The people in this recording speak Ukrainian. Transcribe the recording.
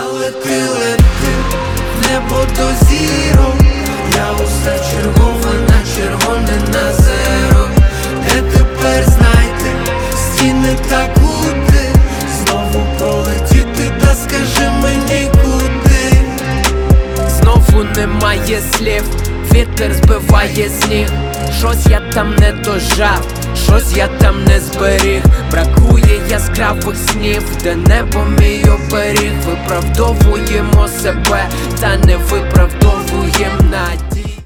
Але ти лети в небо до зірок. Я усе чергове на червоне на зеро. Де тепер знайти стіни та кути? Знову пролетіти, та скажи мені куди? Знову немає слів, вітер збиває сніг. Щось я там не дожав, щось я там не зберіг. Бракує яскравих снів, де небо мій оберіг. Виправдовуємо себе, та не виправдовуєм надію.